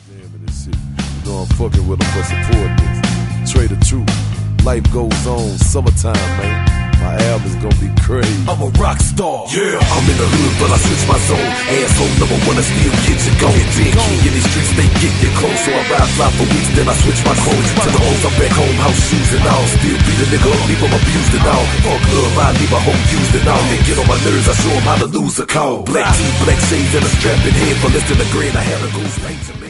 Jamming this shit. You know I'm fucking with them for supporting this. Trey the Truth. Life goes on. Summertime, man. My album's gonna be crazy. I'm a rock star. Yeah, I'm in the hood, but I switch my zone. Asshole number one, I still get you going. Big key in these streets, they get you close. So I ride fly for weeks, then I switch my clothes. To the hoes, I'm back home, house shoes and all. Still beat a nigga up, leave him abused and all. Fuck love, I leave my home used and all. They get on my nerves, I show them how to lose a call. Black tee, black shades, and a strapping head. For less than a grand, I had a ghost night to me.